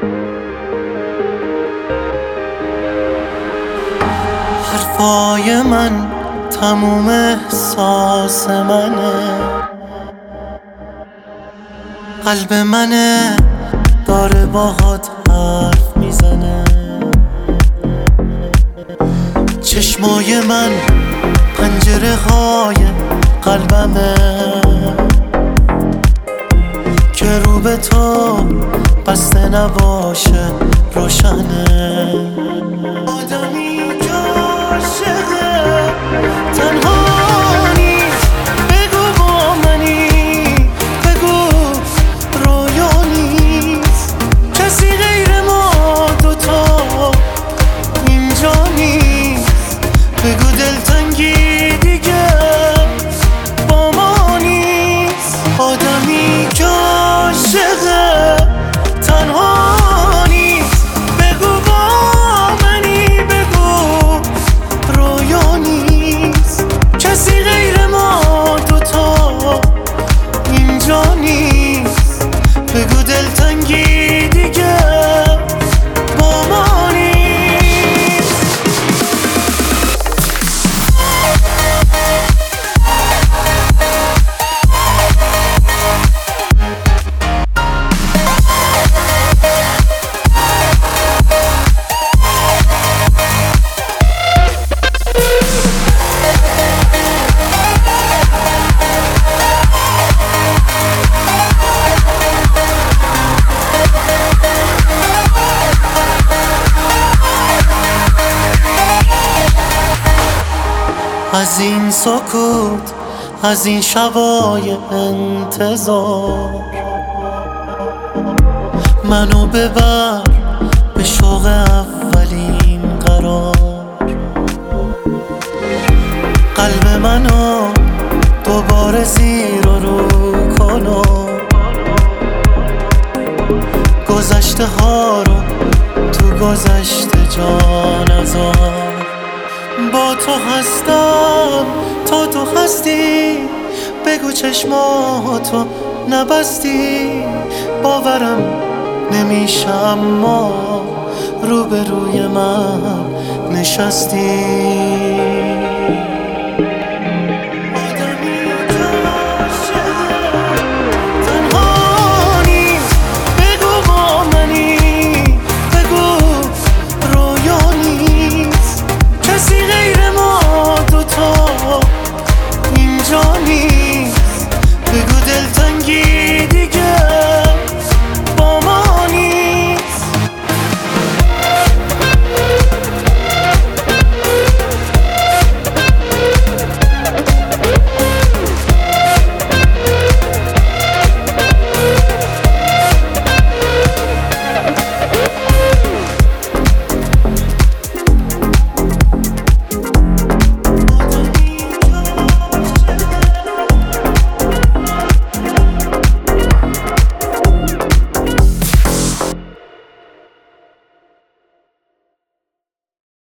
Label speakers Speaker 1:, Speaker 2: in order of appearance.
Speaker 1: حرفای من تموم احساس منه، قلب منه داره باهات حرف میزنه. چشمای من پنجره های قلبمه که رو به تو بسته نباشه روشنه. آدمی که عاشقه تنها نیست، بگو با منی، بگو رویا نیست، کسی غیر ما دوتا اینجا نیست، بگو دلتنگی دیگه با ما نیست. آدمی که عاشقه تنها نیست، بگو با منی، بگو رویا نیست، کسی غیر ما دوتا اینجا نیست، بگو دلتنگی دیگه با ما نیست. از این سکوت، از این شبای انتظار، منو ببر به شوق اولین قرار. قلب منو دوباره زیر و رو کنو، گذشته ها رو تو گذشته جا نذار. با تو هستم تا تو هستی، بگو چشماتو نبستی. باورم نمیشه اما روبروی من نشستی.